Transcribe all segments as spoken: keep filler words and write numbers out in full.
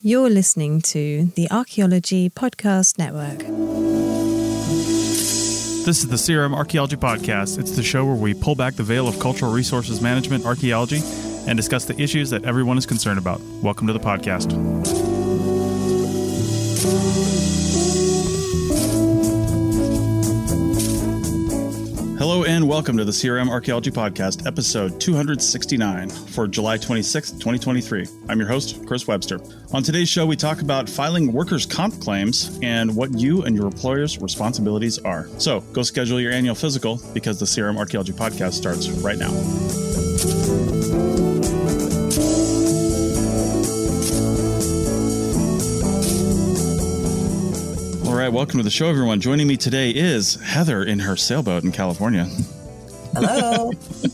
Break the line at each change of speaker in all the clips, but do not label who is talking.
You're listening to the Archaeology Podcast Network.
This is the C R M Archaeology Podcast. It's the show where we pull back the veil of cultural resources management archaeology and discuss the issues that everyone is concerned about. Welcome to the podcast. Hello and welcome to the C R M Archaeology Podcast, episode two hundred sixty-nine for July twenty-sixth, twenty twenty-three. I'm your host, Chris Webster. On today's show, we talk about filing workers' comp claims and what you and your employer's responsibilities are. So go schedule your annual physical because the C R M Archaeology Podcast starts right now. All right, welcome to the show, everyone. Joining me today is Heather in her sailboat in California.
Hello.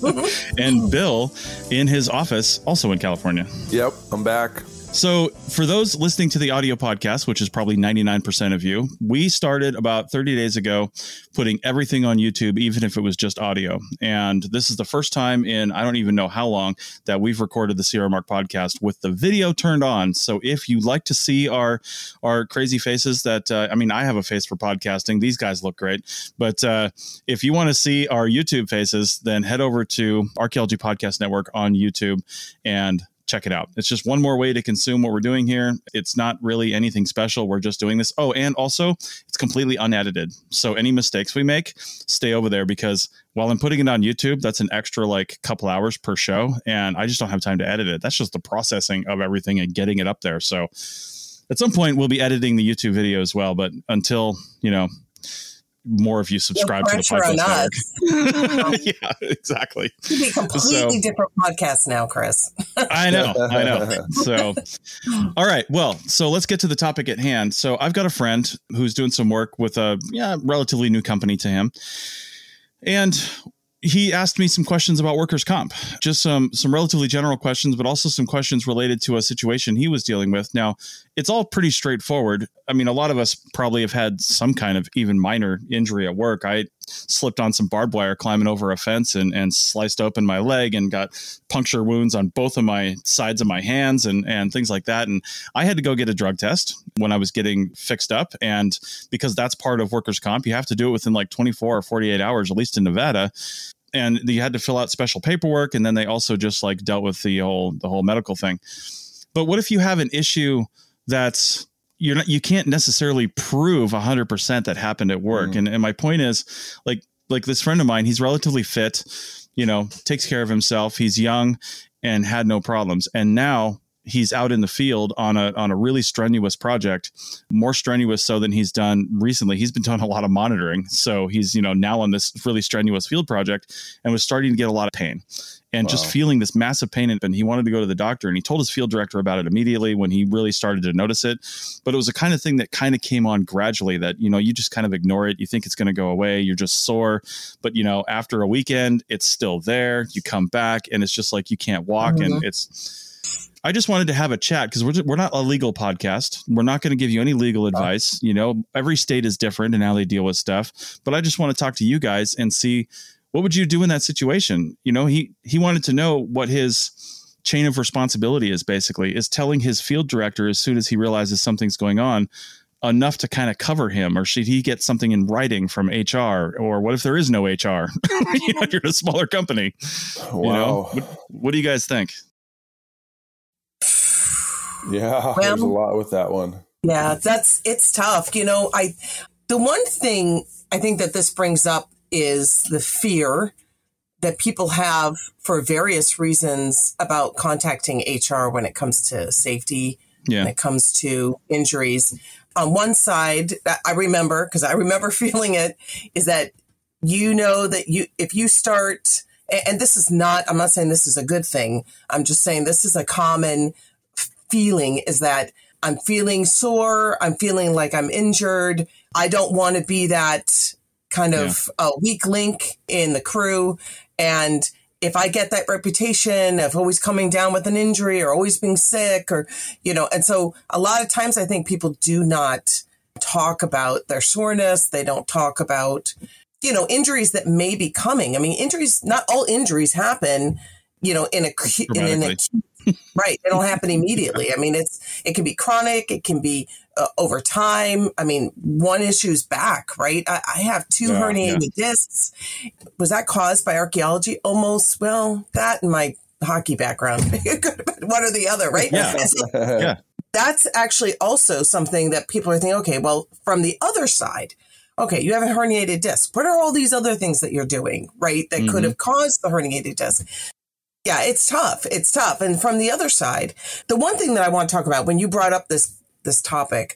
And Bill in his office, also in California.
Yep, I'm back.
So for those listening to the audio podcast, which is probably ninety-nine percent of you, we started about thirty days ago putting everything on YouTube, even if it was just audio. And this is the first time in I don't even know how long that we've recorded the C R M Arc podcast with the video turned on. So if you like to see our our crazy faces that, uh, I mean, I have a face for podcasting. These guys look great. But uh, if you want to see our YouTube faces, then head over to Archaeology Podcast Network on YouTube and check it out. It's just one more way to consume what we're doing here. It's not really anything special. We're just doing this. Oh, and also it's completely unedited. So any mistakes we make, stay over there because while I'm putting it on YouTube, that's an extra like couple hours per show. And I just don't have time to edit it. That's just the processing of everything and getting it up there. So at some point we'll be editing the YouTube video as well. But until, you know, more of you subscribe
no
to the podcast network. Yeah, exactly.
It'd be completely so, different podcasts now, Chris.
I know, I know. So, all right. Well, so let's get to the topic at hand. So I've got a friend who's doing some work with a yeah, relatively new company to him. And he asked me some questions about workers' comp, just some some relatively general questions, but also some questions related to a situation he was dealing with. Now, it's all pretty straightforward. I mean, a lot of us probably have had some kind of even minor injury at work. I slipped on some barbed wire climbing over a fence and, and sliced open my leg and got puncture wounds on both of my sides of my hands and, and things like that. And I had to go get a drug test when I was getting fixed up. And because that's part of workers' comp, you have to do it within like twenty-four or forty-eight hours, at least in Nevada. And you had to fill out special paperwork. And then they also just like dealt with the whole the whole medical thing. But what if you have an issue that's you're not, you can't necessarily prove one hundred percent that happened at work. Mm. And, and my point is like like this friend of mine, he's relatively fit, you know, takes care of himself. He's young and had no problems. And now he's out in the field on a on a really strenuous project, more strenuous so than he's done recently. He's been doing a lot of monitoring. So he's, you know, now on this really strenuous field project and was starting to get a lot of pain and wow. just feeling this massive pain. And he wanted to go to the doctor and he told his field director about it immediately when he really started to notice it. But it was a kind of thing that kind of came on gradually that, you know, you just kind of ignore it. You think it's going to go away. You're just sore. But, you know, after a weekend, it's still there. You come back and it's just like you can't walk. Mm-hmm. And it's I just wanted to have a chat because we're just, we're not a legal podcast. We're not going to give you any legal advice. You know, every state is different in how they deal with stuff. But I just want to talk to you guys and see what would you do in that situation? You know, he he wanted to know what his chain of responsibility is basically is telling his field director as soon as he realizes something's going on enough to kind of cover him, or should he get something in writing from H R? Or what if there is no H R? You know, you're a smaller company.
Wow.
You know, what, what do you guys think?
Yeah, well, there's a lot with that one.
Yeah, that's it's tough. You know, I the one thing I think that this brings up is the fear that people have for various reasons about contacting H R when it comes to safety, yeah. when it comes to injuries. On one side, I remember, because I remember feeling it, is that you know that you if you start, and this is not, I'm not saying this is a good thing. I'm just saying this is a common feeling is that I'm feeling sore. I'm feeling like I'm injured. I don't want to be that kind of yeah. uh, weak link in the crew. And if I get that reputation of always coming down with an injury or always being sick or, you know, and so a lot of times I think people do not talk about their soreness. They don't talk about, you know, injuries that may be coming. I mean, injuries, not all injuries happen, you know, in a in an acute Right. They don't happen immediately. I mean, it's it can be chronic. It can be uh, over time. I mean, one issue's back, right? I, I have two yeah, herniated yeah. discs. Was that caused by archaeology? Almost. Well, that and my hockey background. One or the other, right?
Yeah.
So,
yeah.
That's actually also something that people are thinking, okay, well, from the other side, okay, you have a herniated disc. What are all these other things that you're doing, right, that mm-hmm. could have caused the herniated disc? Yeah, it's tough. It's tough. And from the other side, the one thing that I want to talk about when you brought up this this topic,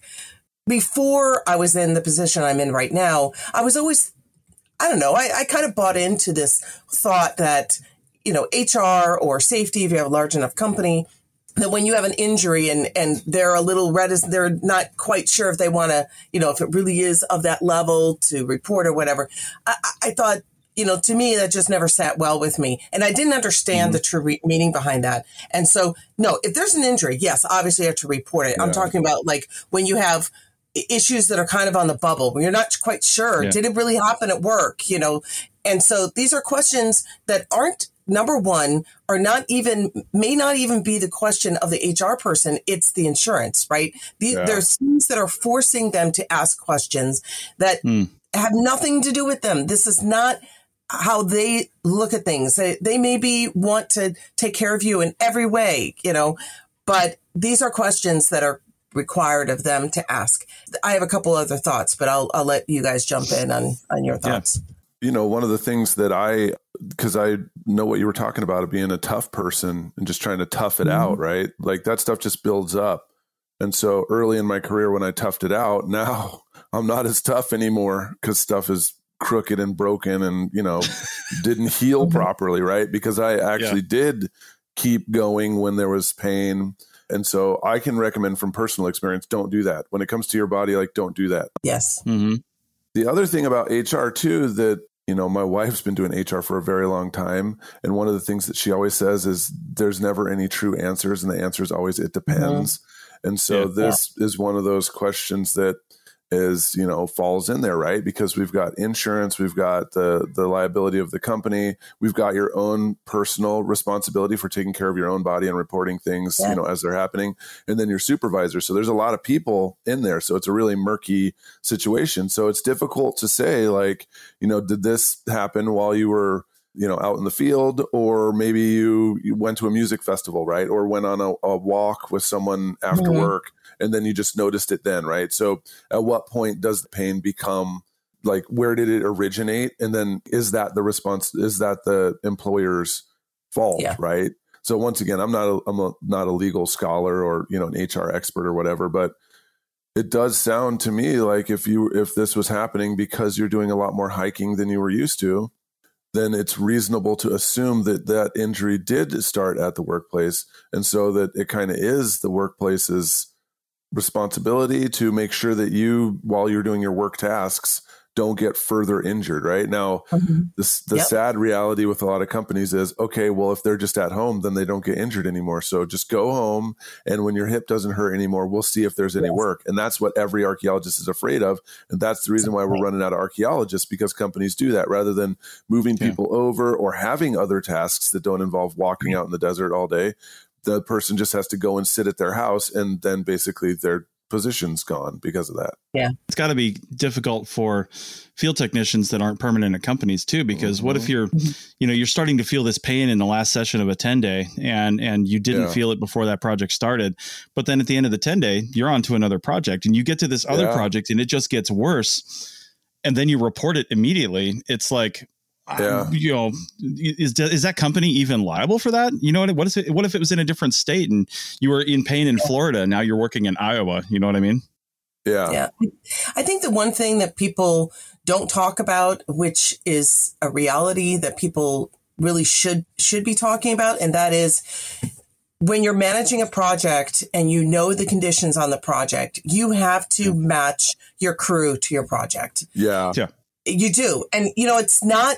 before I was in the position I'm in right now, I was always, I don't know, I, I kind of bought into this thought that, you know, H R or safety, if you have a large enough company, that when you have an injury and, and they're a little reticent, they're not quite sure if they want to, you know, if it really is of that level to report or whatever. I, I thought, you know, to me, that just never sat well with me. And I didn't understand mm-hmm. the true re- meaning behind that. And so, no, if there's an injury, yes, obviously you have to report it. Yeah. I'm talking about like when you have issues that are kind of on the bubble, when you're not quite sure, yeah. did it really happen at work, you know? And so these are questions that aren't, number one, are not even, may not even be the question of the H R person. It's the insurance, right? The, yeah. There's things that are forcing them to ask questions that mm. have nothing to do with them. This is not how they look at things. They, they maybe want to take care of you in every way, you know, but these are questions that are required of them to ask. I have a couple other thoughts, but I'll, I'll let you guys jump in on, on your thoughts.
Yeah. You know, one of the things that I, because I know what you were talking about, of being a tough person and just trying to tough it mm-hmm. out, right? Like that stuff just builds up. And so early in my career, when I toughed it out, now I'm not as tough anymore because stuff is crooked and broken and, you know, didn't heal properly, right? Because I actually yeah. did keep going when there was pain. And so I can recommend from personal experience, don't do that. When it comes to your body, like, don't do that.
Yes.
Mm-hmm.
The other thing about H R too, that, you know, my wife's been doing H R for a very long time. And one of the things that she always says is there's never any true answers. And the answer is always, it depends. Mm-hmm. And so yeah, this yeah. is one of those questions that is, you know, falls in there, right? Because we've got insurance, we've got the the liability of the company, we've got your own personal responsibility for taking care of your own body and reporting things, yeah. you know, as they're happening, and then your supervisor. So there's a lot of people in there. So it's a really murky situation. So it's difficult to say, like, you know, did this happen while you were, you know, out in the field, or maybe you, you went to a music festival, right? Or went on a, a walk with someone after mm-hmm. work, and then you just noticed it then, right? So at what point does the pain become, like, where did it originate? And then is that the response, is that the employer's fault, yeah. right? So once again, I'm not a, I'm a, not a legal scholar or, you know, an H R expert or whatever, but it does sound to me like if you, if this was happening because you're doing a lot more hiking than you were used to, then it's reasonable to assume that that injury did start at the workplace. And so that it kind of is the workplace's responsibility to make sure that you, while you're doing your work tasks, don't get further injured. Right now, mm-hmm. this, the yep. sad reality with a lot of companies is, okay, well, if they're just at home, then they don't get injured anymore. So just go home. And when your hip doesn't hurt anymore, we'll see if there's any yes. work. And that's what every archaeologist is afraid of. And that's the reason why we're running out of archaeologists, because companies do that rather than moving yeah. people over or having other tasks that don't involve walking out in the desert all day. The person just has to go and sit at their house, and then basically their position's gone because of that.
Yeah.
It's got to be difficult for field technicians that aren't permanent at companies too, because mm-hmm. what if you're, you know, you're starting to feel this pain in the last session of a ten day and, and you didn't yeah. feel it before that project started. But then at the end of the ten day, you're on to another project and you get to this other yeah. project and it just gets worse. And then you report it immediately. It's like, yeah. Um, you know, is is that company even liable for that? You know what? What if it, what if it was in a different state and you were in pain in Florida, and now you're working in Iowa? You know what I mean?
Yeah.
Yeah. I think the one thing that people don't talk about, which is a reality that people really should should be talking about, and that is when you're managing a project and you know the conditions on the project, you have to match your crew to your project.
Yeah.
Yeah.
You do. And, you know, it's not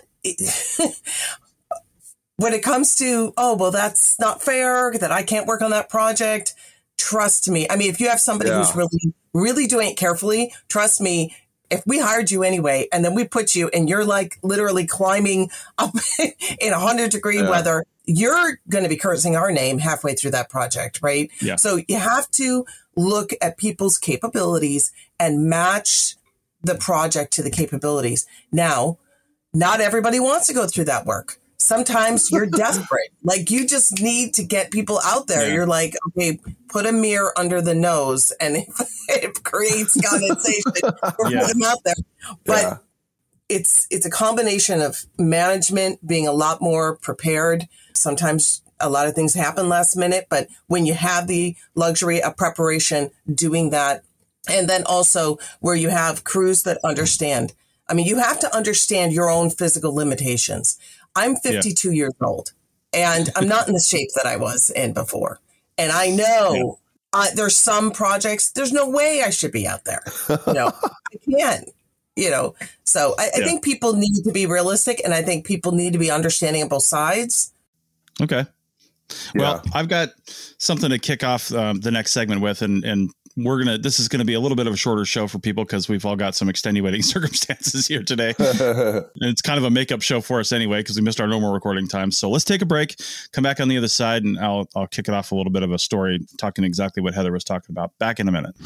when it comes to, oh, well, that's not fair that I can't work on that project. Trust me. I mean, if you have somebody yeah. who's really, really doing it carefully, trust me, if we hired you anyway, and then we put you and you're like literally climbing up in a hundred degree yeah. weather, you're going to be cursing our name halfway through that project, right?
Yeah.
So you have to look at people's capabilities and match the project to the capabilities. Now, not everybody wants to go through that work. Sometimes you're desperate. Like you just need to get people out there. Yeah. You're like, okay, put a mirror under the nose and it, it creates condensation or yeah. put them out there. But yeah. it's it's a combination of management being a lot more prepared. Sometimes a lot of things happen last minute, but when you have the luxury of preparation, doing that, and then also where you have crews that understand. I mean, you have to understand your own physical limitations. I'm fifty-two yeah. years old, and I'm not in the shape that I was in before. And I know yeah. uh, there's some projects, there's no way I should be out there. You know, I can't, you know. So I, I yeah. think people need to be realistic, and I think people need to be understanding of both sides.
Okay. Well, yeah. I've got something to kick off um, the next segment with, and, and we're going to, this is going to be a little bit of a shorter show for people because we've all got some extenuating circumstances here today. And it's kind of a makeup show for us anyway, because we missed our normal recording time. So let's take a break, come back on the other side, and I'll, I'll kick it off a little bit of a story talking exactly what Heather was talking about. Back in a minute.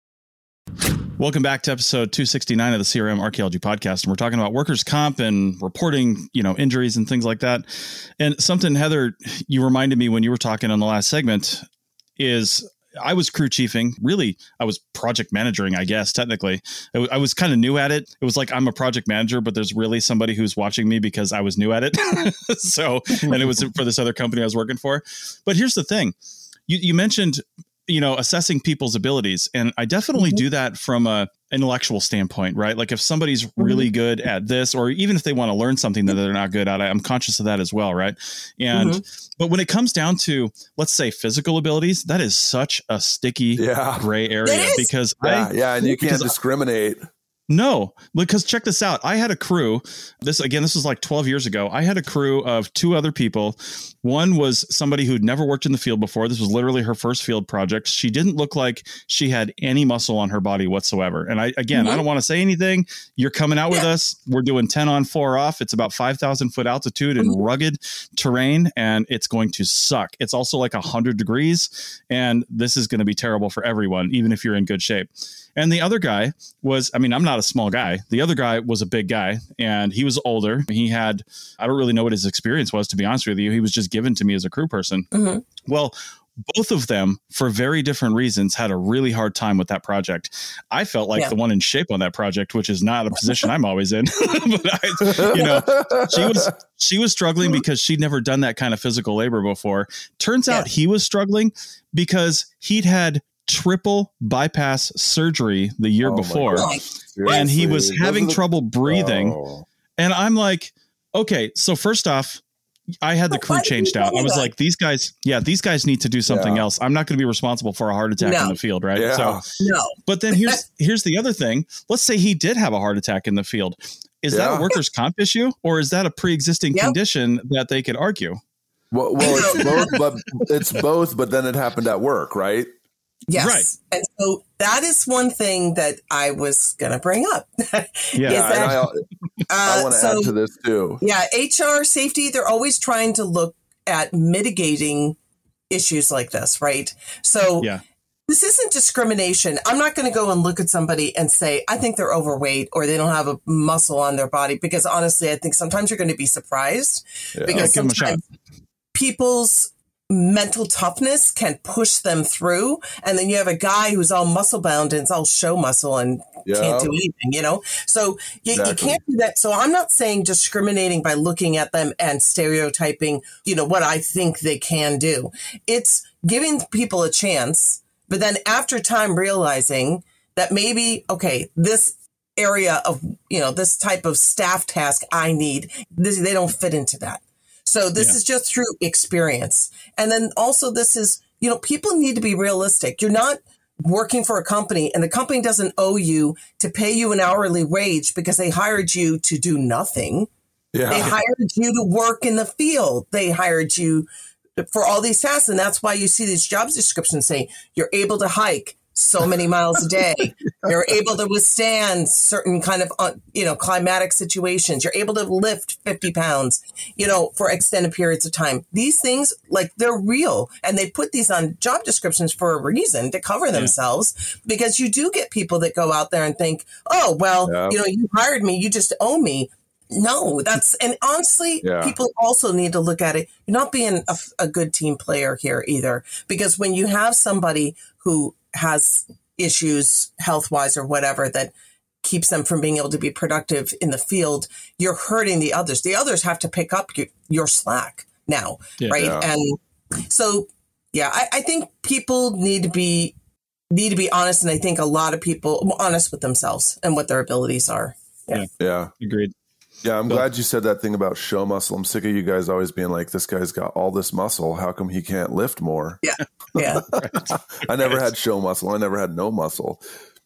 Welcome back to episode two sixty-nine of the C R M Archaeology Podcast. And we're talking about workers' comp and reporting, you know, injuries and things like that. And something, Heather, you reminded me when you were talking on the last segment is I was crew chiefing. Really, I was project managing, I guess, technically. I, w- I was kind of new at it. It was like I'm a project manager, but there's really somebody who's watching me because I was new at it. So, and it was for this other company I was working for. But here's the thing. You, you mentioned, you know, assessing people's abilities. And I definitely mm-hmm. do that from a intellectual standpoint, right? Like if somebody's really good at this, or even if they want to learn something that they're not good at, I'm conscious of that as well. Right. And, mm-hmm. but when it comes down to, let's say, physical abilities, that is such a sticky yeah. gray area because
yeah,
I,
yeah. And you can't discriminate.
I, No, because check this out. I had a crew. This again, this was like twelve years ago. I had a crew of two other people. One was somebody who'd never worked in the field before. This was literally her first field project. She didn't look like she had any muscle on her body whatsoever. And I, again, mm-hmm. I don't want to say anything. You're coming out yeah. with us. We're doing ten on, four off. It's about five thousand foot altitude and mm-hmm. rugged terrain, and it's going to suck. It's also like a hundred degrees, and this is going to be terrible for everyone, even if you're in good shape. And the other guy was, I mean, I'm not a small guy. The other guy was a big guy, and he was older. He had, I don't really know what his experience was, to be honest with you. He was just given to me as a crew person. Mm-hmm. Well, both of them, for very different reasons, had a really hard time with that project. I felt like yeah. the one in shape on that project, which is not a position I'm always in. But I, you know, she was she was struggling because she'd never done that kind of physical labor before. Turns yeah. out he was struggling because he'd had triple bypass surgery the year oh before, and he was having the, trouble breathing. Oh. And I'm like, okay, so first off, I had the crew changed out. I was like, these guys, yeah, these guys need to do something yeah. else. I'm not going to be responsible for a heart attack no. in the field, right?
Yeah.
So,
no.
But then here's here's the other thing. Let's say he did have a heart attack in the field. Is yeah. that a workers' comp issue, or is that a pre-existing yep. condition that they could argue?
Well, well it's both, but it's both. But then it happened at work, right?
Yes.
Right.
And so that is one thing that I was going to bring up.
Yeah.
that,
I, I, I want to
so,
add to this too.
Yeah. H R safety, they're always trying to look at mitigating issues like this, right? So
yeah.
this isn't discrimination. I'm not going to go and look at somebody and say, I think they're overweight or they don't have a muscle on their body, because honestly, I think sometimes you're going to be surprised yeah. because sometimes people's mental toughness can push them through. And then you have a guy who's all muscle bound and it's all show muscle and yeah. can't do anything, you know? So you, exactly. you can't do that. So I'm not saying discriminating by looking at them and stereotyping, you know, what I think they can do. It's giving people a chance, but then after time realizing that maybe, okay, this area of, you know, this type of staff task I need, this, they don't fit into that. So this yeah. is just through experience. And then also this is, you know, people need to be realistic. You're not working for a company and the company doesn't owe you to pay you an hourly wage because they hired you to do nothing. Yeah. They hired you to work in the field. They hired you for all these tasks. And that's why you see these job descriptions saying you're able to hike, so many miles a day. You're able to withstand certain kind of, uh, you know, climatic situations. You're able to lift fifty pounds, you know, for extended periods of time. These things, like, they're real. And they put these on job descriptions for a reason, to cover themselves, yeah. because you do get people that go out there and think, oh, well, yeah. you know, you hired me, you just owe me. No, that's, and honestly, yeah. people also need to look at it. You're not being a, a good team player here either, because when you have somebody who has issues health-wise or whatever that keeps them from being able to be productive in the field, you're hurting the others. The others have to pick up your, your slack now, yeah, right? Yeah. And so, yeah, I, I think people need to be need to be honest, and I think a lot of people honest with themselves and what their abilities are.
Yeah,
yeah,
yeah. Agreed.
Yeah, I'm glad you said that thing about show muscle. I'm sick of you guys always being like, this guy's got all this muscle. How come he can't lift more?
Yeah, yeah.
I never had show muscle. I never had no muscle.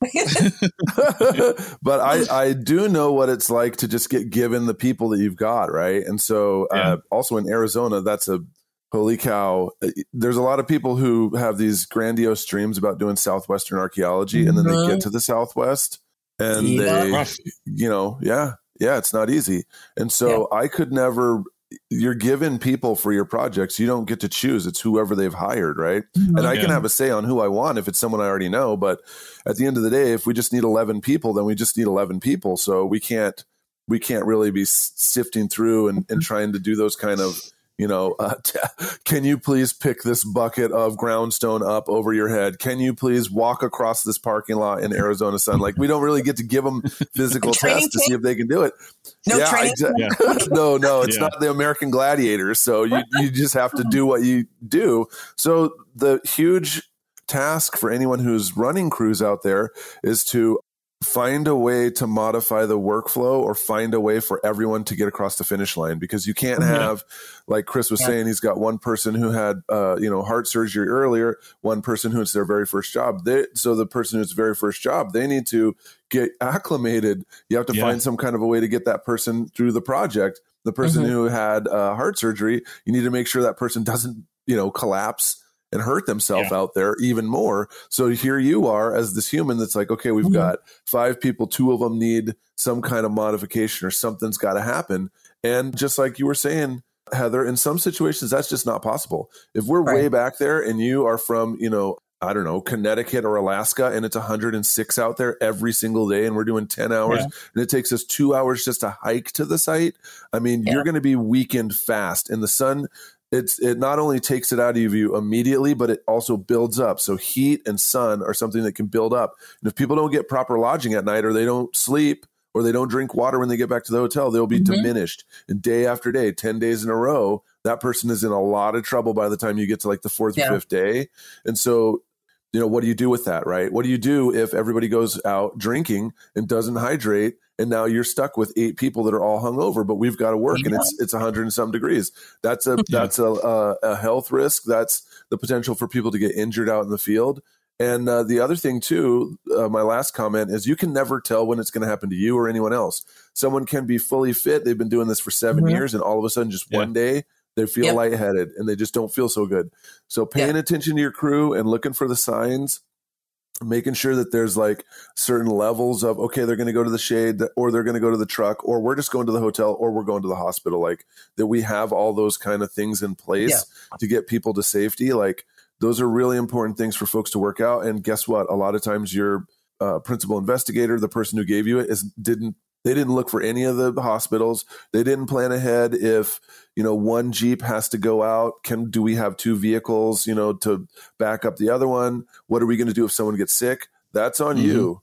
But I, I do know what it's like to just get given the people that you've got, right? And so yeah. uh, also in Arizona, that's a holy cow. There's a lot of people who have these grandiose dreams about doing Southwestern archaeology, mm-hmm. and then they get to the Southwest and yeah. they, you know, yeah. Yeah, it's not easy. And so yeah. I could never, you're given people for your projects. You don't get to choose. It's whoever they've hired, right? Mm-hmm. And I yeah. can have a say on who I want if it's someone I already know. But at the end of the day, if we just need eleven people, then we just need eleven people. So we can't, we can't really be sifting through and, and trying to do those kind of, you know, uh, t- can you please pick this bucket of groundstone up over your head? Can you please walk across this parking lot in Arizona sun? Like, we don't really get to give them physical tests to see if they can do it.
No
yeah,
training.
Exa- yeah. no, no, it's yeah. not the American Gladiators. So you, you just have to do what you do. So the huge task for anyone who's running crews out there is to find a way to modify the workflow, or find a way for everyone to get across the finish line, because you can't have, like Chris was yeah. saying, he's got one person who had, uh, you know, heart surgery earlier, one person who it's their very first job. They, so the person who's very first job, they need to get acclimated. You have to yeah. find some kind of a way to get that person through the project. The person mm-hmm. who had uh, heart surgery, you need to make sure that person doesn't, you know, collapse and hurt themselves yeah. out there even more. So here you are as this human that's like, okay, we've mm-hmm. got five people, two of them need some kind of modification, or something's got to happen. And just like you were saying, Heather, in some situations, that's just not possible. If we're right. way back there and you are from, you know, I don't know, Connecticut or Alaska, and it's one hundred six out there every single day, and we're doing ten hours, yeah. and it takes us two hours just to hike to the site. I mean, yeah. you're going to be weakened fast, and the sun, It's it not only takes it out of you immediately, but it also builds up. So heat and sun are something that can build up. And if people don't get proper lodging at night, or they don't sleep, or they don't drink water when they get back to the hotel, they'll be mm-hmm. diminished. And day after day, ten days in a row, that person is in a lot of trouble by the time you get to like the fourth yeah. or fifth day. And so, you know, what do you do with that, right? What do you do if everybody goes out drinking and doesn't hydrate, and now you're stuck with eight people that are all hungover, but we've got to work, yeah. and it's it's one hundred and some degrees. That's a yeah. that's a, a a health risk. That's the potential for people to get injured out in the field. And uh, the other thing too, uh, my last comment is, you can never tell when it's going to happen to you or anyone else. Someone can be fully fit; they've been doing this for seven mm-hmm. years, and all of a sudden, just yeah. one day, they feel yep. lightheaded and they just don't feel so good. So paying yeah. attention to your crew and looking for the signs, making sure that there's like certain levels of, okay, they're going to go to the shade, or they're going to go to the truck, or we're just going to the hotel, or we're going to the hospital. Like, that we have all those kind of things in place yeah. to get people to safety. Like, those are really important things for folks to work out. And guess what? A lot of times your uh, principal investigator, the person who gave you it, is didn't, they didn't look for any of the hospitals. They didn't plan ahead. If, you know, one Jeep has to go out, can, do we have two vehicles, you know, to back up the other one? What are we going to do if someone gets sick? That's on mm-hmm. you.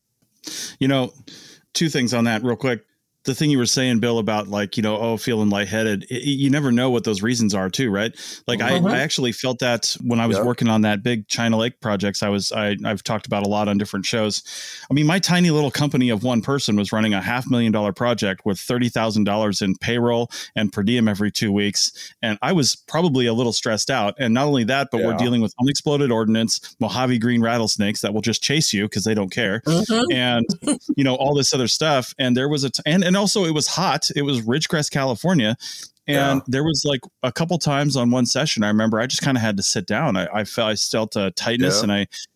You know, two things on that real quick. The thing you were saying, Bill, about like, you know, oh, feeling lightheaded, it, you never know what those reasons are too, right? Like mm-hmm. I, I actually felt that when I was yep. working on that big China Lake projects. I was, I, I've talked about a lot on different shows. I mean, my tiny little company of one person was running a half million dollar project with thirty thousand dollars in payroll and per diem every two weeks. And I was probably a little stressed out. And not only that, but yeah. we're dealing with unexploded ordnance, Mojave green rattlesnakes that will just chase you because they don't care. Mm-hmm. And, you know, all this other stuff. And there was a, t- and, and And also it was hot. It was Ridgecrest, California. And yeah. there was like a couple times on one session, I remember I just kind of had to sit down. I, I felt, I felt a tightness yeah. and I,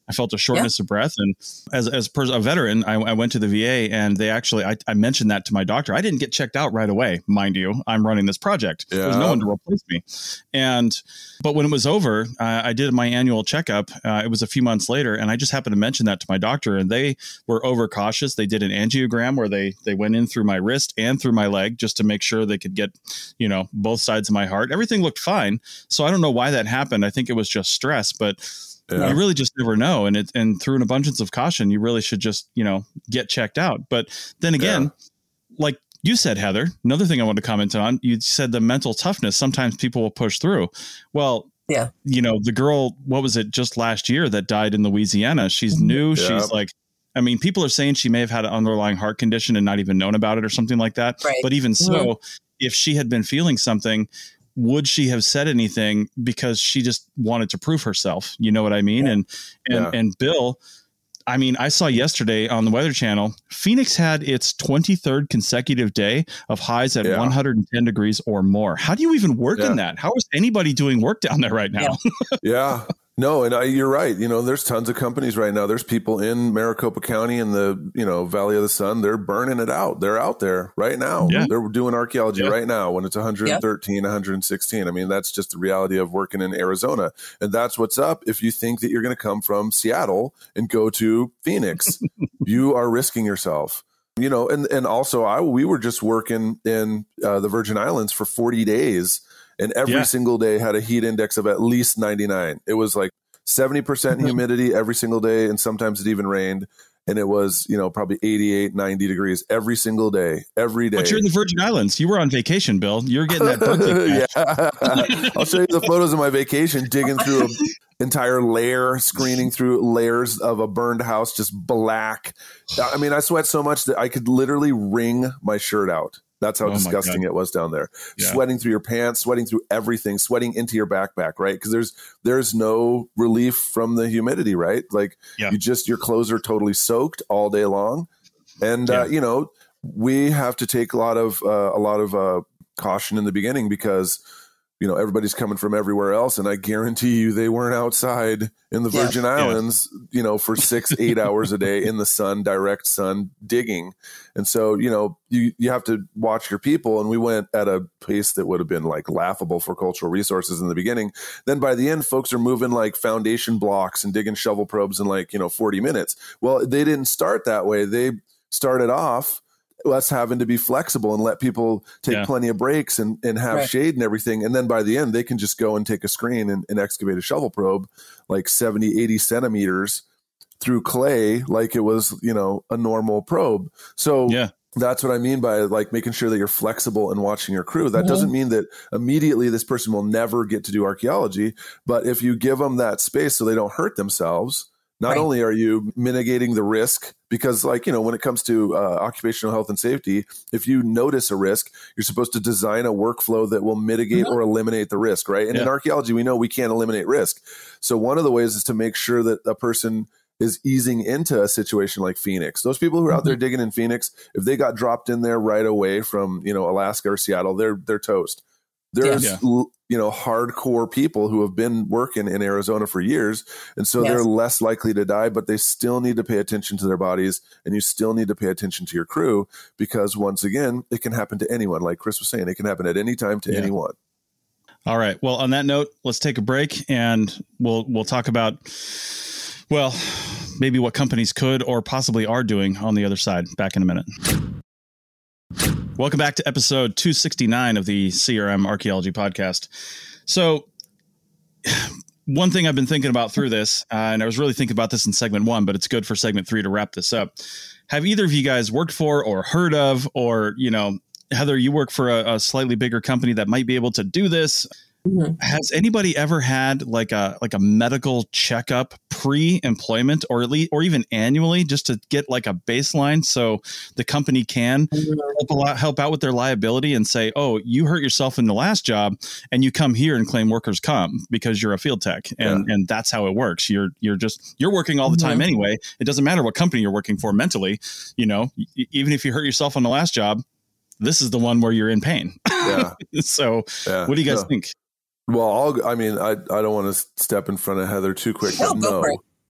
I felt a shortness yeah. of breath. And as, as per a veteran, I, I went to the V A and they actually, I, I mentioned that to my doctor. I didn't get checked out right away. Mind you, I'm running this project. Yeah. There's no one to replace me. And, but when it was over, uh, I did my annual checkup. Uh, it was a few months later. And I just happened to mention that to my doctor and they were overcautious. They did an angiogram where they, they went in through my wrist and through my leg just to make sure they could get, you know, both sides of my heart. Everything looked fine. So I don't know why that happened. I think it was just stress, but yeah. you really just never know. And it, and through an abundance of caution, you really should just, you know, get checked out. But then again, yeah. like you said, Heather, another thing I want to comment on, you said the mental toughness. Sometimes people will push through. Well, yeah, you know, the girl, what was it just last year that died in Louisiana? She's new. Yeah. She's like, I mean, people are saying she may have had an underlying heart condition and not even known about it or something like that. Right. But even so, mm-hmm. if she had been feeling something, would she have said anything because she just wanted to prove herself? You know what I mean? Yeah. And, and, yeah. and Bill, I mean, I saw yesterday on the Weather Channel, Phoenix had its twenty-third consecutive day of highs at yeah. one hundred ten degrees or more. How do you even work yeah. in that? How is anybody doing work down there right now?
Yeah. yeah. No, and I, you're right. You know, there's tons of companies right now. There's people in Maricopa County and the, you know, Valley of the Sun. They're burning it out. They're out there right now. Yeah. They're doing archaeology yeah. right now when it's one hundred thirteen, yeah. one hundred sixteen. I mean, that's just the reality of working in Arizona. And that's what's up. If you think that you're going to come from Seattle and go to Phoenix, you are risking yourself. You know, and, and also I, we were just working in uh, the Virgin Islands for forty days. And every yeah. single day had a heat index of at least ninety-nine. It was like seventy percent humidity every single day. And sometimes it even rained. And it was, you know, probably eighty-eight, ninety degrees every single day, every day.
But you're in the Virgin Islands. You were on vacation, Bill. You're getting that Berkeley.
yeah. I'll show you the photos of my vacation, digging through an entire layer, screening through layers of a burned house, just black. I mean, I sweat so much that I could literally wring my shirt out. That's how oh disgusting it was down there. Yeah. Sweating through your pants, sweating through everything, sweating into your backpack, right? Because there's there's no relief from the humidity, right? Like yeah. you just, your clothes are totally soaked all day long. And, yeah. uh, you know, we have to take a lot of, uh, a lot of uh, caution in the beginning because, you know, everybody's coming from everywhere else. And I guarantee you they weren't outside in the Virgin yeah. Islands, yeah. you know, for six, eight hours a day in the sun, direct sun, digging. And so, you know, you, you have to watch your people. And we went at a pace that would have been like laughable for cultural resources in the beginning. Then by the end, folks are moving like foundation blocks and digging shovel probes in like, you know, forty minutes. Well, they didn't start that way. They started off us having to be flexible and let people take yeah. plenty of breaks and, and have right. shade and everything. And then by the end, they can just go and take a screen and, and excavate a shovel probe like seventy, eighty centimeters through clay like it was, you know, a normal probe. So yeah. that's what I mean by like making sure that you're flexible and watching your crew. That mm-hmm. doesn't mean that immediately this person will never get to do archaeology, but if you give them that space so they don't hurt themselves, not right. only are you mitigating the risk, because like, you know, when it comes to uh, occupational health and safety, if you notice a risk, you're supposed to design a workflow that will mitigate mm-hmm. or eliminate the risk, right? And yeah. in archaeology, we know we can't eliminate risk. So one of the ways is to make sure that a person is easing into a situation like Phoenix. Those people who are mm-hmm. out there digging in Phoenix, if they got dropped in there right away from, you know, Alaska or Seattle, they're they're toast. There's, yeah. you know, hardcore people who have been working in Arizona for years. And so yes. they're less likely to die, but they still need to pay attention to their bodies. And you still need to pay attention to your crew because once again, it can happen to anyone. Like Chris was saying, it can happen at any time to yeah. anyone.
All right. Well, on that note, let's take a break and we'll, we'll talk about, well, maybe what companies could or possibly are doing on the other side. Back in a minute. Welcome back to episode two sixty-nine of the C R M Archaeology Podcast. So one thing I've been thinking about through this, uh, and I was really thinking about this in segment one, but it's good for segment three to wrap this up. Have either of you guys worked for or heard of, or, you know, Heather, you work for a, a slightly bigger company that might be able to do this. Mm-hmm. Has anybody ever had like a like a medical checkup pre-employment or at least or even annually just to get like a baseline so the company can mm-hmm. help, a lot, help out with their liability and say, oh, you hurt yourself in the last job and you come here and claim workers' comp because you're a field tech and yeah. and that's how it works. You're you're just you're working all the time mm-hmm. anyway. It doesn't matter what company you're working for mentally. You know, even if you hurt yourself on the last job, this is the one where you're in pain. Yeah. so yeah. what do you guys yeah. think?
Well, I'll, I mean, I I don't want to step in front of Heather too quick, but no,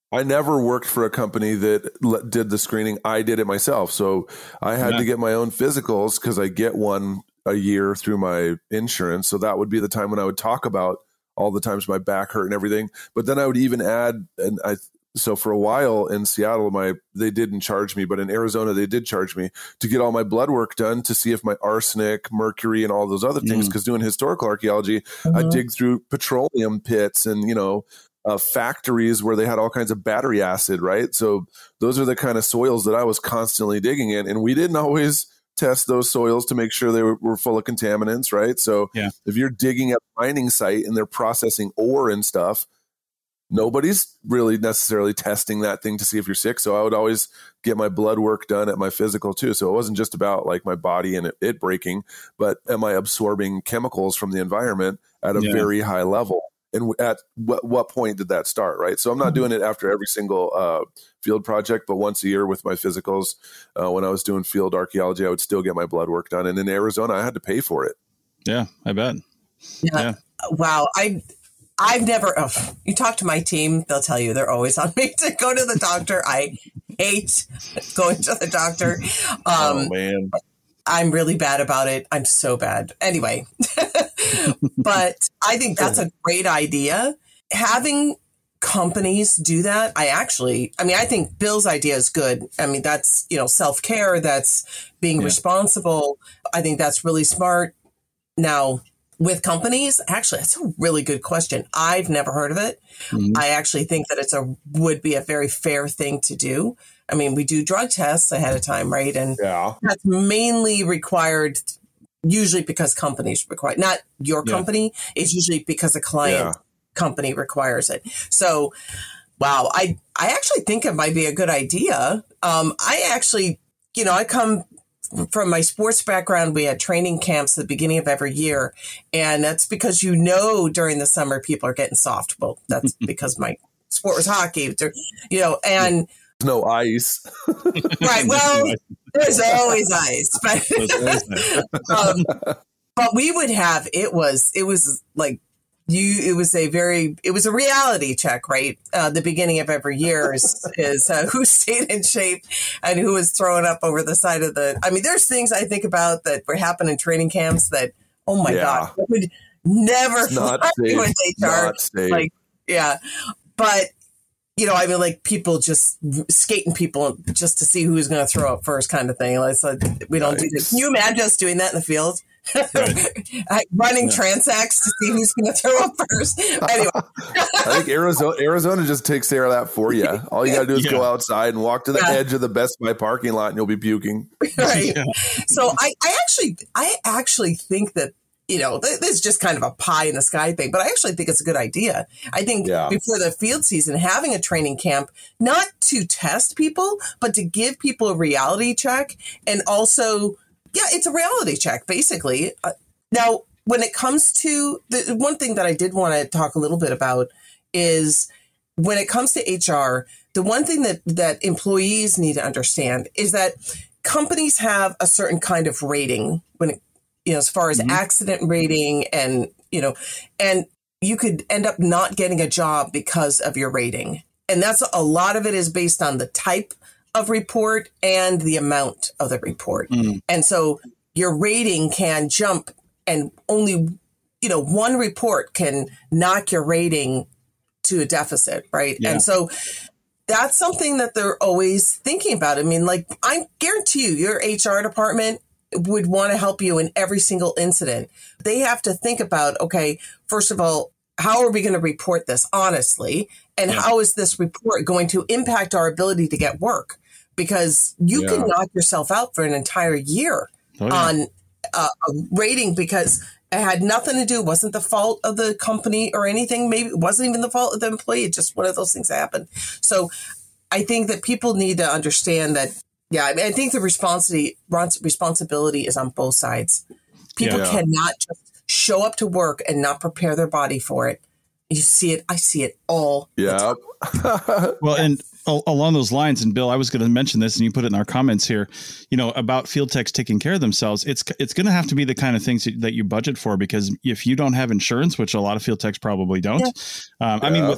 I never worked for a company that l- did the screening. I did it myself. So I had
Yeah.
to get my own physicals because I get one a year through my insurance. So that would be the time when I would talk about all the times my back hurt and everything. But then I would even add, and I, so for a while in Seattle, my, they didn't charge me, but in Arizona, they did charge me to get all my blood work done to see if my arsenic, mercury, and all those other things,
Mm.
because doing historical archaeology, I
Mhm.
dig through petroleum pits and, you know, Uh, factories where they had all kinds of battery acid, right? So those are the kind of soils that I was constantly digging in. And we didn't always test those soils to make sure they were, were full of contaminants, right? So
Yeah.
if you're digging at a mining site and they're processing ore and stuff, nobody's really necessarily testing that thing to see if you're sick. So I would always get my blood work done at my physical too. So it wasn't just about like my body and it, it breaking, but am I absorbing chemicals from the environment at a
Yeah.
very high level? And at what, what point did that start, right? So I'm not doing it after every single uh, field project, but once a year with my physicals. Uh, when I was doing field archaeology, I would still get my blood work done. And in Arizona, I had to pay for it.
Yeah, I bet.
Yeah.
Yeah.
Wow. I, I've never, oh, you talk to my team, they'll tell you they're always on me to go to the doctor. I hate going to the doctor. Um,
oh, man.
I'm really bad about it. I'm so bad. Anyway, but I think that's a great idea. Having companies do that, I actually, I mean, I think Bill's idea is good. I mean, that's, you know, self-care, that's being
Yeah.
responsible. I think that's really smart. Now, with companies, actually, that's a really good question. I've never heard of it.
Mhm.
I actually think that it's a would be a very fair thing to do. I mean, we do drug tests ahead of time, right? And
Yeah.
that's mainly required, usually because companies require, not your
Yeah.
company. It's usually because a client
Yeah.
company requires it. So, wow, I I actually think it might be a good idea. Um, I actually, you know, I come from my sports background. We had training camps at the beginning of every year, and that's because you know during the summer people are getting soft. Well, that's because my sport was hockey, you know, and.
No ice.
Right. Well, there's always ice, but um, but we would have it was it was like you it was a very it was a reality check, right? Uh, the beginning of every year is, is uh, who stayed in shape and who was throwing up over the side of the. I mean, there's things I think about that were happening in training camps that oh my
Yeah.
god, I would never
It's not
fly
safe.
with H R.
Not safe.
Like yeah, but. You know, I mean, like people just skating people just to see who's going to throw up first, kind of thing. Like, so we don't do this. Can you imagine us doing that in the field?
Right.
Running
Yeah.
transects to see who's going to throw up first. Anyway,
I think Arizona Arizona just takes care of that for you. All you got to do is
Yeah.
go outside and walk to the
Yeah.
edge of the Best Buy parking lot, and you'll be puking.
right.
Yeah.
So I, I actually, I actually think that, you know, th- this is just kind of a pie in the sky thing, but I actually think it's a good idea. I think
Yeah.
before the field season, having a training camp, not to test people, but to give people a reality check. And also, yeah, it's a reality check, basically. Uh, now, when it comes to the one thing that I did want to talk a little bit about is when it comes to H R, the one thing that, that employees need to understand is that companies have a certain kind of rating when it you know, as far as
Mhm.
accident rating and, you know, and you could end up not getting a job because of your rating. And that's a lot of it is based on the type of report and the amount of the report.
Mm.
And so your rating can jump and only, you know, one report can knock your rating to a deficit, right?
Yeah.
And so that's something that they're always thinking about. I mean, like, I guarantee you, your H R department would want to help you in every single incident. They have to think about, okay, first of all, how are we going to report this honestly? And
Yeah.
how is this report going to impact our ability to get work? Because you
Yeah.
can knock yourself out for an entire year
Oh, yeah.
on uh, a rating because it had nothing to do, wasn't the fault of the company or anything. Maybe it wasn't even the fault of the employee. It's just one of those things that happen. So I think that people need to understand that. Yeah, I mean, I think the responsibility responsibility is on both sides. People
Yeah.
cannot just show up to work and not prepare their body for it. You see it. I see it all. the
Yeah.
time.
Well, and a- along those lines, and Bill, I was going to mention this, and you put it in our comments here, you know, about field techs taking care of themselves. It's it's going to have to be the kind of things that you budget for, because if you don't have insurance, which a lot of field techs probably don't, um, I mean,
Yeah.
with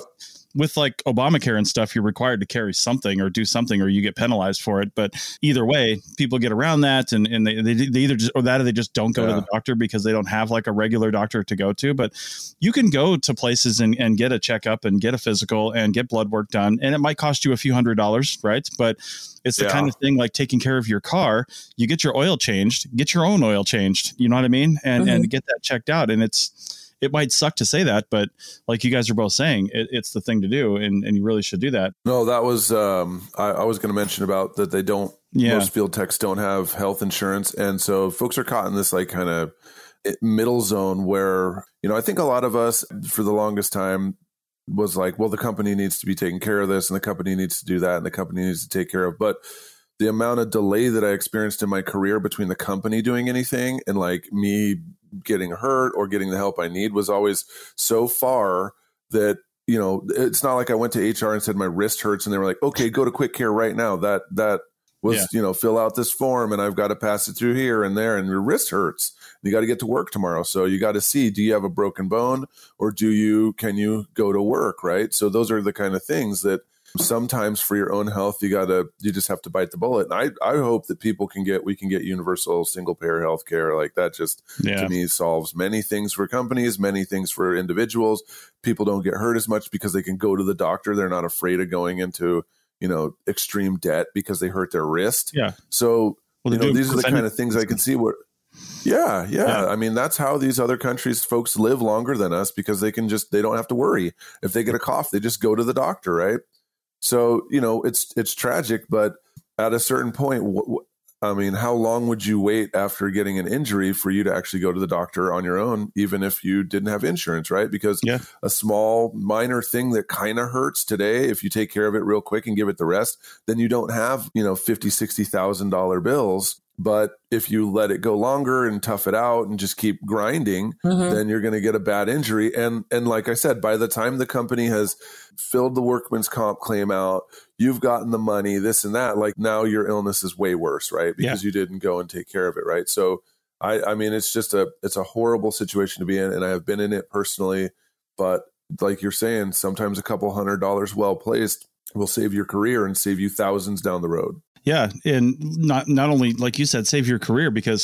with like Obamacare and stuff, you're required to carry something or do something, or you get penalized for it. But either way, people get around that, and, and they, they, they either just, or that, or they just don't go yeah. to the doctor because they don't have like a regular doctor to go to. But you can go to places and, and get a checkup and get a physical and get blood work done. And it might cost you a few hundred dollars, right? But it's the yeah. kind of thing like taking care of your car. You get your oil changed, get your own oil changed. You know what I mean? And, mm-hmm. and get that checked out. And it's, it might suck to say that, but like you guys are both saying, it, it's the thing to do, and, and you really should do that.
No, that was, um, I, I was going to mention about that they don't, yeah. most field techs don't have health insurance. And so folks are caught in this like kind of middle zone where, you know, I think a lot of us for the longest time was like, well, the company needs to be taking care of this and the company needs to do that and the company needs to take care of. But the amount of delay that I experienced in my career between the company doing anything and like me getting hurt or getting the help I need was always so far that, you know, it's not like I went to H R and said my wrist hurts and they were like, okay, go to Quick Care right now. That, that was, yeah. you know, fill out this form and I've got to pass it through here and there and your wrist hurts. You got to get to work tomorrow. So you got to see, do you have a broken bone or do you, can you go to work? Right. So those are the kind of things that sometimes for your own health, you got to, you just have to bite the bullet. And I, I hope that people can get, we can get universal single payer healthcare. Like that just yeah. to me solves many things for companies, many things for individuals. People don't get hurt as much because they can go to the doctor. They're not afraid of going into, you know, extreme debt because they hurt their wrist.
Yeah.
So, well, you know, these are the kind of things I can see where, yeah, yeah, yeah. I mean, that's how these other countries folks live longer than us because they can just, they don't have to worry. If they get a cough, they just go to the doctor, right? So, you know, it's it's tragic, but at a certain point, w- w- I mean, how long would you wait after getting an injury for you to actually go to the doctor on your own, even if you didn't have insurance, right? Because yeah. a small minor thing that kind of hurts today, if you take care of it real quick and give it the rest, then you don't have, you know, fifty thousand dollars, sixty thousand dollars bills. But if you let it go longer and tough it out and just keep grinding, mm-hmm. then you're going to get a bad injury. And and like I said, by the time the company has filled the workman's comp claim out, you've gotten the money, this and that, like now your illness is way worse, right? Because yeah. you didn't go and take care of it, right? So I, I mean, it's just a, it's a horrible situation to be in. And I have been in it personally, but like you're saying, sometimes a couple hundred dollars well placed will save your career and save you thousands down the road.
Yeah. And not, not only, like you said, save your career, because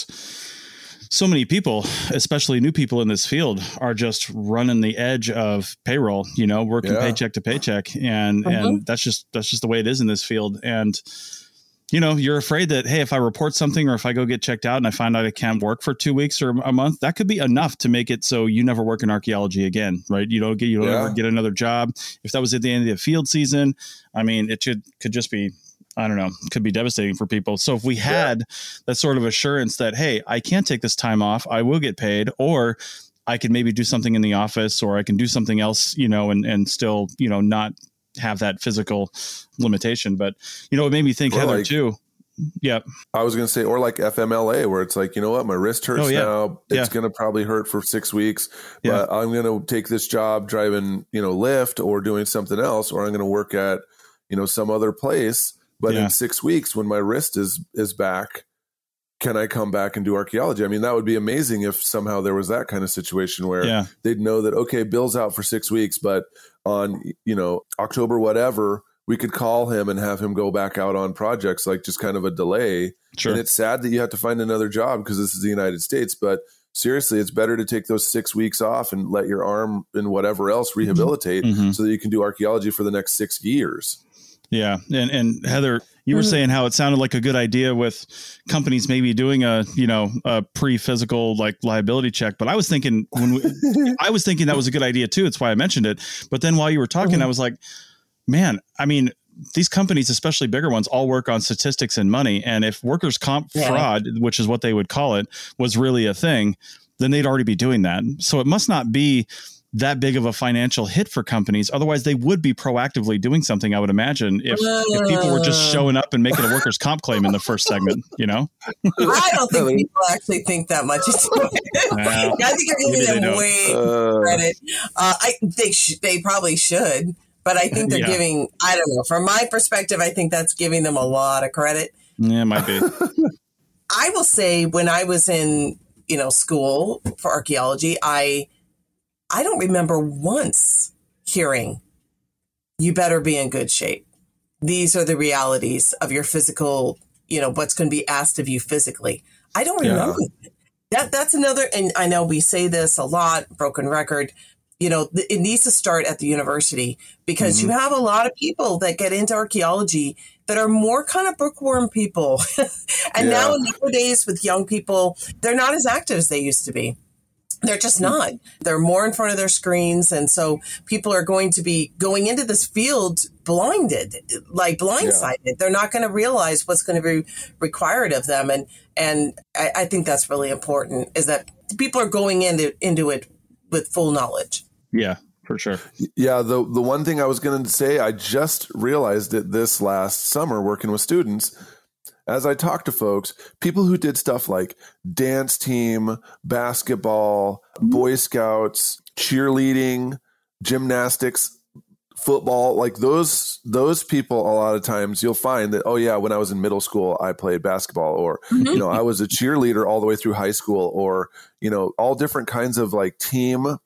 so many people, especially new people in this field, are just running the edge of payroll, you know, working yeah. paycheck to paycheck. And, uh-huh. and that's just, that's just the way it is in this field. And, you know, you're afraid that, hey, if I report something or if I go get checked out and I find out I can't work for two weeks or a month, that could be enough to make it so you never work in archaeology again, right? You don't get, you don't yeah. ever get another job. If that was at the end of the field season, I mean, it should, could just be, I don't know, could be devastating for people. So if we had yeah. that sort of assurance that, hey, I can't take this time off, I will get paid, or I can maybe do something in the office, or I can do something else, you know, and, and still, you know, not have that physical limitation. But, you know, it made me think, or Heather, like, too. Yeah.
I was going to say, or like F M L A, where it's like, you know what, my wrist hurts oh, yeah. now. It's yeah. going to probably hurt for six weeks, but yeah. I'm going to take this job driving, you know, Lyft or doing something else, or I'm going to work at, you know, some other place. But yeah. in six weeks, when my wrist is is back, can I come back and do archaeology? I mean, that would be amazing if somehow there was that kind of situation where yeah. they'd know that, okay, Bill's out for six weeks, but on, you know, October, whatever, we could call him and have him go back out on projects, like just kind of a delay. Sure. And it's sad that you have to find another job because this is the United States. But seriously, it's better to take those six weeks off and let your arm and whatever else rehabilitate mm-hmm. so that you can do archaeology for the next six years.
Yeah. And, and Heather, you were saying how it sounded like a good idea with companies maybe doing a, you know, a pre-physical like liability check. But I was thinking when we, I was thinking that was a good idea too. It's why I mentioned it. But then while you were talking, mm-hmm. I was like, man, I mean, these companies, especially bigger ones, all work on statistics and money. And if workers' comp yeah. fraud, which is what they would call it, was really a thing, then they'd already be doing that. So it must not be that big of a financial hit for companies. Otherwise, they would be proactively doing something, I would imagine, if, uh, if people were just showing up and making a workers' comp claim in the first segment, you know?
I don't think people actually think that much into it. Well, I think you're giving them way uh, credit. Uh, I they sh- they probably should, but I think they're yeah. giving, I don't know, from my perspective, I think that's giving them a lot of credit.
Yeah, it might be.
I will say when I was in, you know, school for archaeology, I I don't remember once hearing you better be in good shape. These are the realities of your physical, you know, what's going to be asked of you physically. I don't remember
Yeah.
that. That's another, and I know we say this a lot, broken record, you know, th- it needs to start at the university because
Mm-hmm.
you have a lot of people that get into archaeology that are more kind of bookworm people. And
Yeah.
now nowadays with young people, they're not as active as they used to be. They're just not. They're more in front of their screens. And so people are going to be going into this field blinded, like blindsided. They're not going to realize what's going to be required of them. And and I, I think that's really important, is that people are going into into it with full knowledge.
Yeah, for sure.
Yeah, the the one thing I was going to say, I just realized it this last summer working with students. As I talked to folks, people who did stuff like dance team, basketball, Boy Scouts, cheerleading, gymnastics, football, like those those people, a lot of times you'll find that, oh yeah, when I was in middle school, I played basketball, or,
Mm-hmm.
you know, I was a cheerleader all the way through high school, or, you know, all different kinds of like team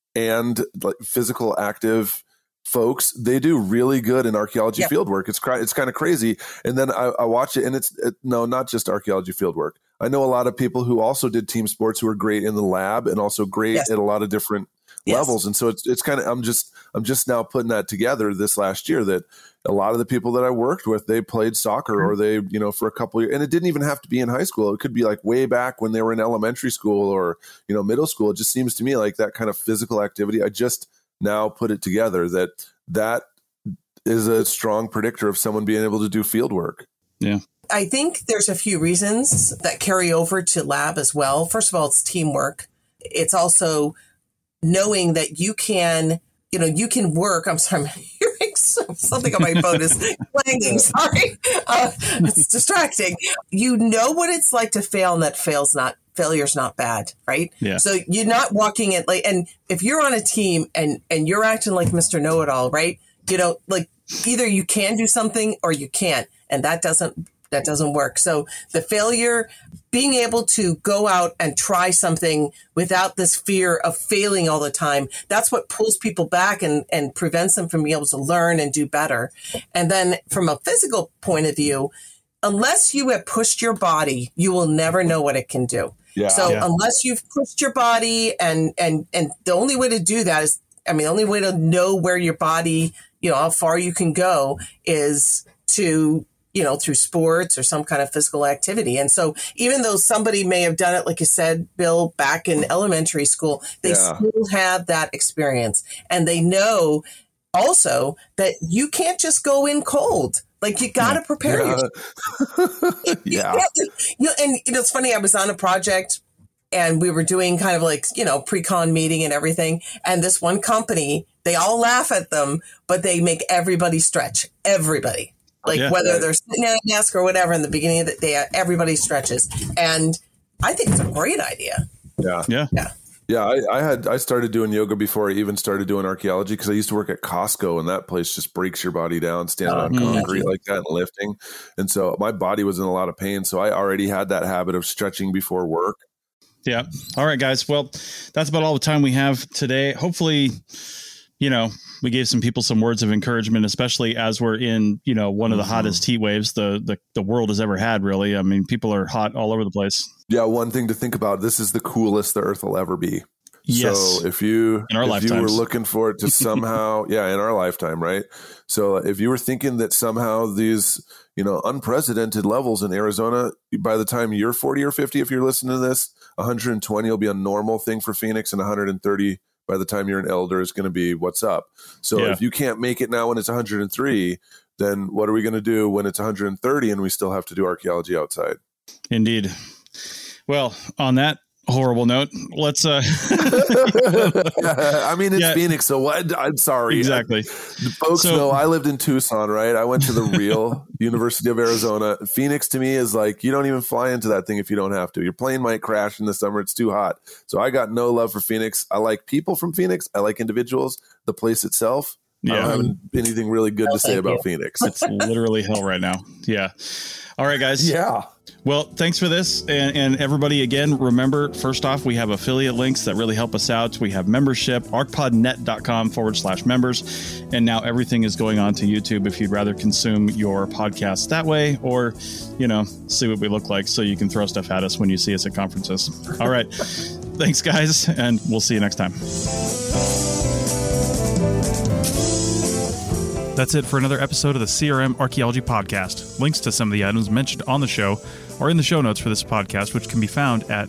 and like physical active folks. They do really good in archaeology
Yeah.
field work. It's cra- it's kind of crazy. And then I, I watch it, and it's it, no, not just archaeology field work. I know a lot of people who also did team sports who are great in the lab and also great
Yes.
at a lot of different
Yes.
levels. And so it's it's kind of I'm just I'm just now putting that together this last year, that a lot of the people that I worked with, they played soccer or they, you know, for a couple of years, and it didn't even have to be in high school. It could be like way back when they were in elementary school or, you know, middle school. It just seems to me like that kind of physical activity. I just now put it together that that is a strong predictor of someone being able to do field work.
Yeah.
I think there's a few reasons that carry over to lab as well. First of all, it's teamwork. It's also knowing that you can, you know, you can work. I'm sorry, I'm hearing something on my phone is clanging. Sorry. Uh, it's distracting. You know what it's like to fail, and that fail's not, failure's not bad, right?
Yeah.
So you're not walking it like, and if you're on a team and, and you're acting like Mister Know-It-All, right? You know, like either you can do something or you can't. And that doesn't, that doesn't work. So the failure, being able to go out and try something without this fear of failing all the time, that's what pulls people back and, and prevents them from being able to learn and do better. And then from a physical point of view, unless you have pushed your body, you will never know what it can do.
Yeah.
So
Yeah.
unless you've pushed your body, and, and, and the only way to do that is, I mean, the only way to know where your body, you know, how far you can go is to, you know, through sports or some kind of physical activity. And so even though somebody may have done it, like you said, Bill, back in elementary school, they
Yeah.
still have that experience. And they know also that you can't just go in cold. Like you got to prepare
Yeah.
yourself.
Yeah.
You know, and you know, it's funny. I was on a project and we were doing kind of like, you know, pre-con meeting and everything. And this one company, they all laugh at them, but they make everybody stretch. Everybody. Like
Yeah.
whether they're sitting at a desk or whatever, in the beginning of the day, everybody stretches. And I think it's a great idea.
Yeah.
Yeah.
Yeah.
Yeah, I, I had I started doing yoga before I even started doing archaeology, because I used to work at Costco, and that place just breaks your body down standing on
Mm.
concrete like that and lifting. And so my body was in a lot of pain. So I already had that habit of stretching before work.
Yeah. All right, guys. Well, that's about all the time we have today. Hopefully, you know, we gave some people some words of encouragement, especially as we're in, you know, one of the
Mm-hmm.
hottest heat waves the, the the world has ever had, really. I mean, people are hot all over the place.
Yeah, one thing to think about, this is the coolest the earth will ever be.
Yes.
So if you
In our
if you were
lifetimes.
looking for it to somehow, yeah, in our lifetime, right? So if you were thinking that somehow these, you know, unprecedented levels in Arizona, by the time you're forty or fifty, if you're listening to this, one hundred twenty will be a normal thing for Phoenix, and one hundred thirty by the time you're an elder is going to be what's up. So
Yeah.
if you can't make it now when it's one hundred three, then what are we going to do when it's one hundred thirty and we still have to do archaeology outside?
Indeed. Well, on that horrible note, let's uh
I mean, it's
Yeah.
Phoenix, so what? I'm sorry.
exactly.
Folks
So-
know I lived in Tucson, right? I went to the real University of Arizona. Phoenix to me is like, you don't even fly into that thing if you don't have to. Your plane might crash in the summer. It's too hot. So I got no love for Phoenix. I like people from Phoenix. I like individuals. The place itself,
Yeah.
I don't have anything really good
No,
to say
thank
about
you.
Phoenix.
It's literally hell right now. Yeah. All right, guys.
Yeah.
Well, thanks for this. And, and everybody, again, remember, first off, we have affiliate links that really help us out. We have membership, arcpodnet.com forward slash members. And now everything is going on to YouTube if you'd rather consume your podcast that way, or, you know, see what we look like so you can throw stuff at us when you see us at conferences. All right. Thanks, guys. And we'll see you next time. That's it for another episode of the C R M Archaeology Podcast. Links to some of the items mentioned on the show are in the show notes for this podcast, which can be found at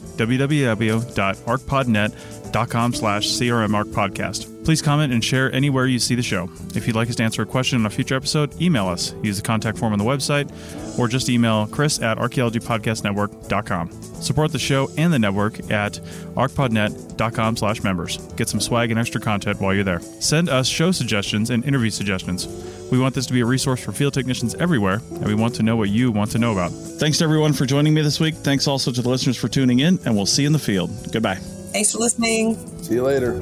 www.arcpodnet.com slash crmarcpodcast. Please comment and share anywhere you see the show. If you'd like us to answer a question on a future episode, email us. Use the contact form on the website, or just email Chris at archaeologypodcastnetwork dot com. Support the show and the network at arcpodnet.com slash members. Get some swag and extra content while you're there. Send us show suggestions and interview suggestions. We want this to be a resource for field technicians everywhere, and we want to know what you want to know about. Thanks to everyone for joining me this week. Thanks also to the listeners for tuning in, and we'll see you in the field. Goodbye.
Thanks for listening.
See you later.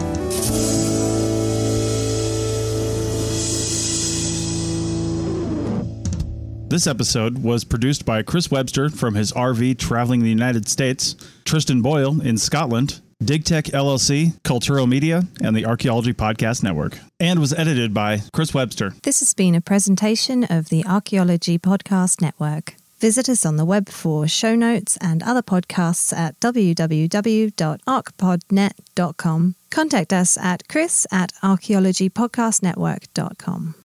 This episode was produced by Chris Webster from his R V traveling the United States, Tristan Boyle in Scotland, DigTech L L C, Cultural Media, and the Archaeology Podcast Network, and was edited by Chris Webster.
This has been a presentation of the Archaeology Podcast Network. Visit us on the web for show notes and other podcasts at w w w dot arc pod net dot com. Contact us at chris at archaeology podcast network dot com.